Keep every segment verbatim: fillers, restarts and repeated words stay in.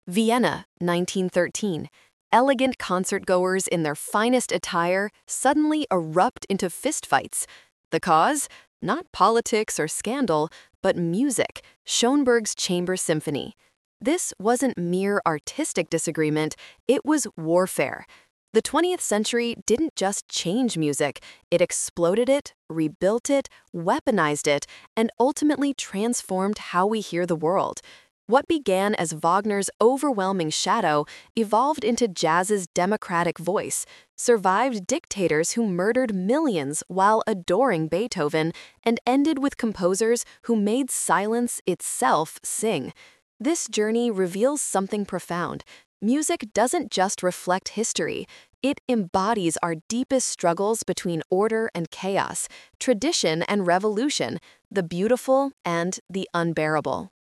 Vienna, nineteen thirteen. Elegant concertgoers in their finest attire suddenly erupt into fistfights. The cause? Not politics or scandal, but music, Schoenberg's Chamber Symphony. This wasn't mere artistic disagreement, it was warfare. The twentieth century didn't just change music, it exploded it, rebuilt it, weaponized it, and ultimately transformed how we hear the world. What began as Wagner's overwhelming shadow evolved into jazz's democratic voice, survived dictators who murdered millions while adoring Beethoven, and ended with composers who made silence itself sing. This journey reveals something profound. Music doesn't just reflect history, it embodies our deepest struggles between order and chaos, tradition and revolution, the beautiful and the unbearable.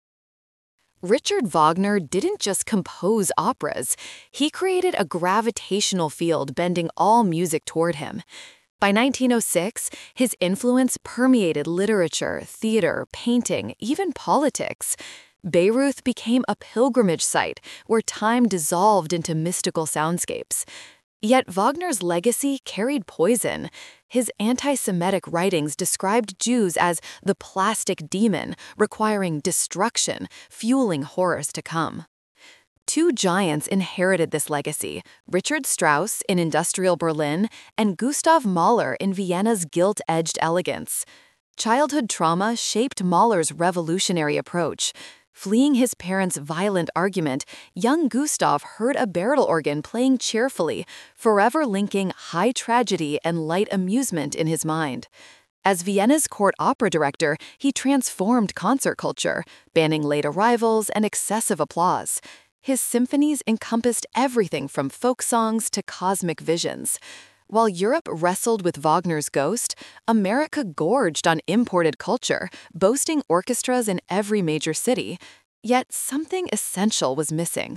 Richard Wagner didn't just compose operas, he created a gravitational field bending all music toward him. By nineteen oh six, his influence permeated literature, theater, painting, even politics. Bayreuth became a pilgrimage site where time dissolved into mystical soundscapes. Yet Wagner's legacy carried poison. His anti-Semitic writings described Jews as the plastic demon, requiring destruction, fueling horrors to come. Two giants inherited this legacy, Richard Strauss in industrial Berlin and Gustav Mahler in Vienna's gilt-edged elegance. Childhood trauma shaped Mahler's revolutionary approach. Fleeing his parents' violent argument, young Gustav heard a barrel organ playing cheerfully, forever linking high tragedy and light amusement in his mind. As Vienna's court opera director, he transformed concert culture, banning late arrivals and excessive applause. His symphonies encompassed everything from folk songs to cosmic visions. While Europe wrestled with Wagner's ghost, America gorged on imported culture, boasting orchestras in every major city. Yet something essential was missing.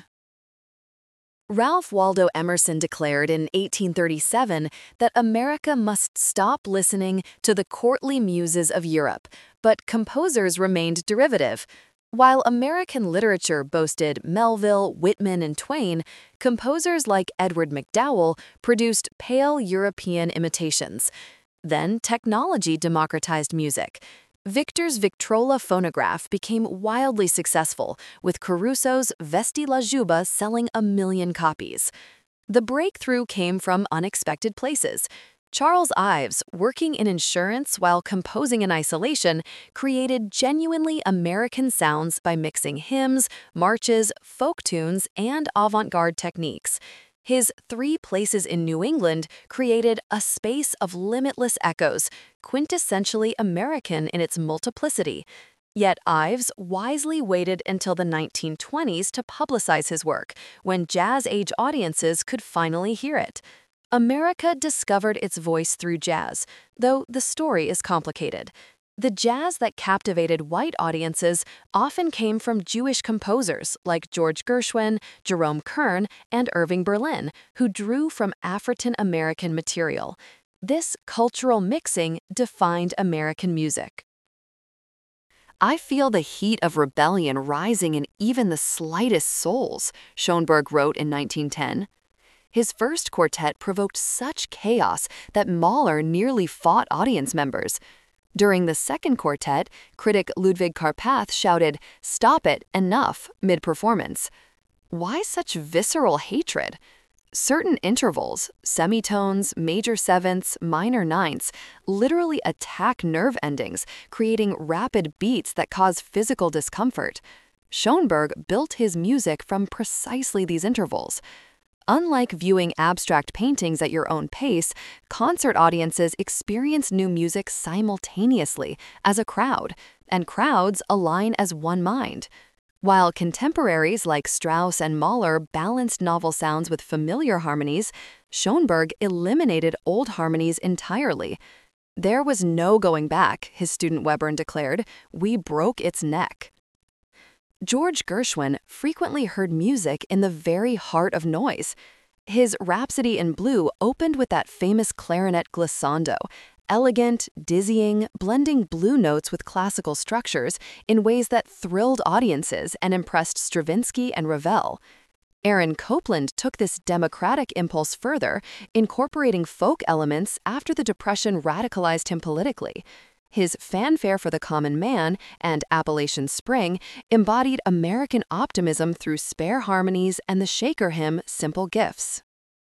Ralph Waldo Emerson declared in eighteen thirty-seven that America must stop listening to the courtly muses of Europe, but composers remained derivative. While American literature boasted Melville, Whitman, and Twain, composers like Edward MacDowell produced pale European imitations. Then technology democratized music. Victor's Victrola phonograph became wildly successful, with Caruso's Vesti la Juba selling a million copies. The breakthrough came from unexpected places. Charles Ives, working in insurance while composing in isolation, created genuinely American sounds by mixing hymns, marches, folk tunes, and avant-garde techniques. His Three Places in New England created a space of limitless echoes, quintessentially American in its multiplicity. Yet Ives wisely waited until the nineteen twenties to publicize his work, when jazz-age audiences could finally hear it. America discovered its voice through jazz, though the story is complicated. The jazz that captivated white audiences often came from Jewish composers like George Gershwin, Jerome Kern, and Irving Berlin, who drew from African-American material. This cultural mixing defined American music. "I feel the heat of rebellion rising in even the slightest souls," Schoenberg wrote in nineteen ten. His first quartet provoked such chaos that Mahler nearly fought audience members. During the second quartet, critic Ludwig Karpath shouted, "Stop it, enough," mid-performance. Why such visceral hatred? Certain intervals, semitones, major sevenths, minor ninths, literally attack nerve endings, creating rapid beats that cause physical discomfort. Schoenberg built his music from precisely these intervals. Unlike viewing abstract paintings at your own pace, concert audiences experience new music simultaneously, as a crowd, and crowds align as one mind. While contemporaries like Strauss and Mahler balanced novel sounds with familiar harmonies, Schoenberg eliminated old harmonies entirely. "There was no going back," his student Webern declared. "We broke its neck." George Gershwin frequently heard music in the very heart of noise. His Rhapsody in Blue opened with that famous clarinet glissando, elegant, dizzying, blending blue notes with classical structures in ways that thrilled audiences and impressed Stravinsky and Ravel. Aaron Copland took this democratic impulse further, incorporating folk elements after the Depression radicalized him politically. His Fanfare for the Common Man and Appalachian Spring embodied American optimism through spare harmonies and the Shaker hymn Simple Gifts.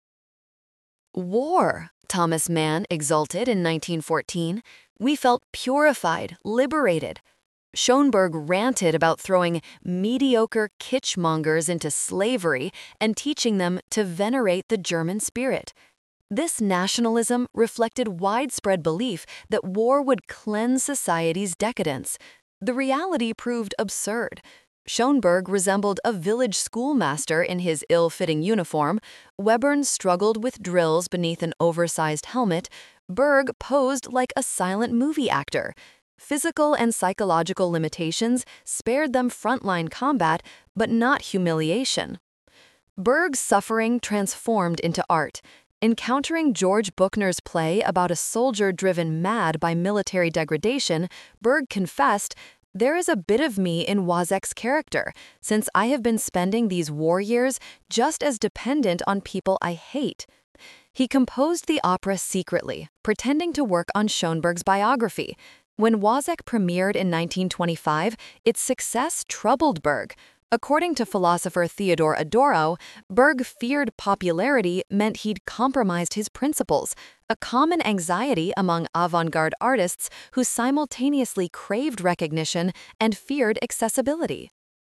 War, Thomas Mann exulted in nineteen fourteen. We felt purified, liberated. Schoenberg ranted about throwing mediocre kitschmongers into slavery and teaching them to venerate the German spirit. This nationalism reflected widespread belief that war would cleanse society's decadence. The reality proved absurd. Schoenberg resembled a village schoolmaster in his ill-fitting uniform. Webern struggled with drills beneath an oversized helmet. Berg posed like a silent movie actor. Physical and psychological limitations spared them frontline combat, but not humiliation. Berg's suffering transformed into art. Encountering George Buchner's play about a soldier driven mad by military degradation, Berg confessed, "There is a bit of me in Wozzeck's character, since I have been spending these war years just as dependent on people I hate." He composed the opera secretly, pretending to work on Schoenberg's biography. When Wozzeck premiered in nineteen twenty-five, its success troubled Berg. According to philosopher Theodore Adorno, Berg feared popularity meant he'd compromised his principles, a common anxiety among avant-garde artists who simultaneously craved recognition and feared accessibility.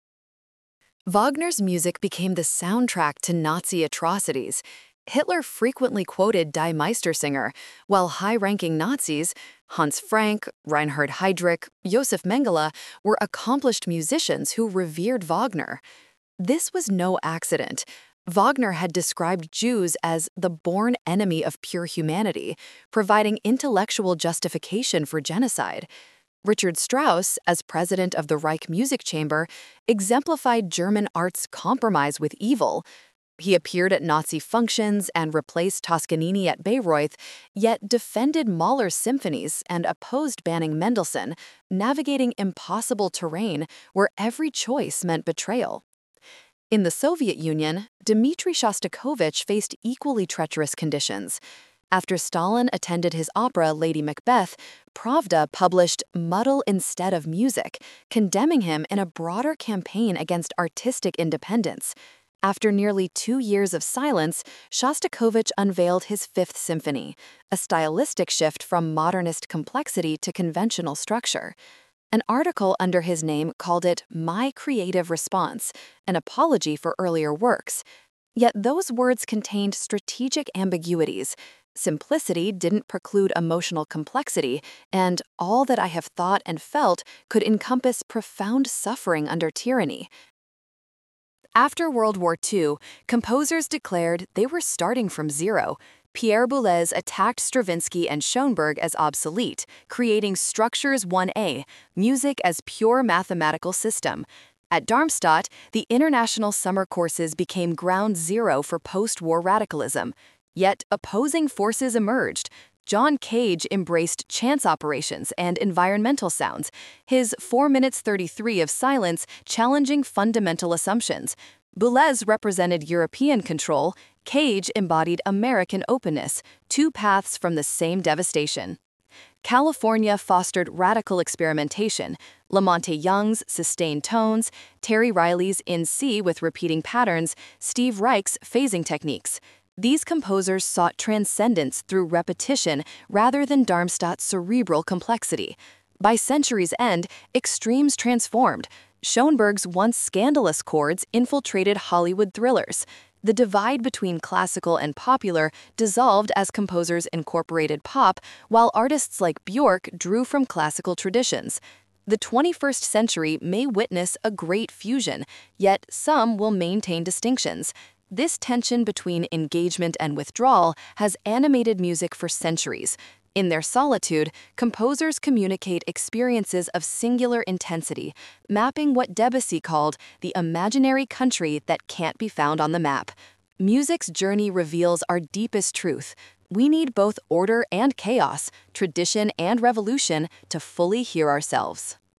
Wagner's music became the soundtrack to Nazi atrocities. Hitler frequently quoted Die Meistersinger, while high-ranking Nazis, Hans Frank, Reinhard Heydrich, Josef Mengele, were accomplished musicians who revered Wagner. This was no accident. Wagner had described Jews as the born enemy of pure humanity, providing intellectual justification for genocide. Richard Strauss, as president of the Reich Music Chamber, exemplified German art's compromise with evil. He appeared at Nazi functions and replaced Toscanini at Bayreuth, yet defended Mahler's symphonies and opposed banning Mendelssohn, navigating impossible terrain where every choice meant betrayal. In the Soviet Union, Dmitri Shostakovich faced equally treacherous conditions. After Stalin attended his opera Lady Macbeth, Pravda published Muddle Instead of Music, condemning him in a broader campaign against artistic independence. After nearly two years of silence, Shostakovich unveiled his Fifth Symphony, a stylistic shift from modernist complexity to conventional structure. An article under his name called it My Creative Response, an apology for earlier works. Yet those words contained strategic ambiguities. Simplicity didn't preclude emotional complexity, and all that I have thought and felt could encompass profound suffering under tyranny. After World War Two, composers declared they were starting from zero. Pierre Boulez attacked Stravinsky and Schoenberg as obsolete, creating Structures one A, music as pure mathematical system. At Darmstadt, the international summer courses became ground zero for post-war radicalism. Yet opposing forces emerged. John Cage embraced chance operations and environmental sounds, his four minutes thirty-three of silence challenging fundamental assumptions. Boulez represented European control, Cage embodied American openness, two paths from the same devastation. California fostered radical experimentation, Lamonte Young's sustained tones, Terry Riley's in C with repeating patterns, Steve Reich's phasing techniques. These composers sought transcendence through repetition rather than Darmstadt's cerebral complexity. By century's end, extremes transformed. Schoenberg's once scandalous chords infiltrated Hollywood thrillers. The divide between classical and popular dissolved as composers incorporated pop, while artists like Björk drew from classical traditions. The twenty-first century may witness a great fusion, yet some will maintain distinctions. This tension between engagement and withdrawal has animated music for centuries. In their solitude, composers communicate experiences of singular intensity, mapping what Debussy called the imaginary country that can't be found on the map. Music's journey reveals our deepest truth. We need both order and chaos, tradition and revolution to fully hear ourselves.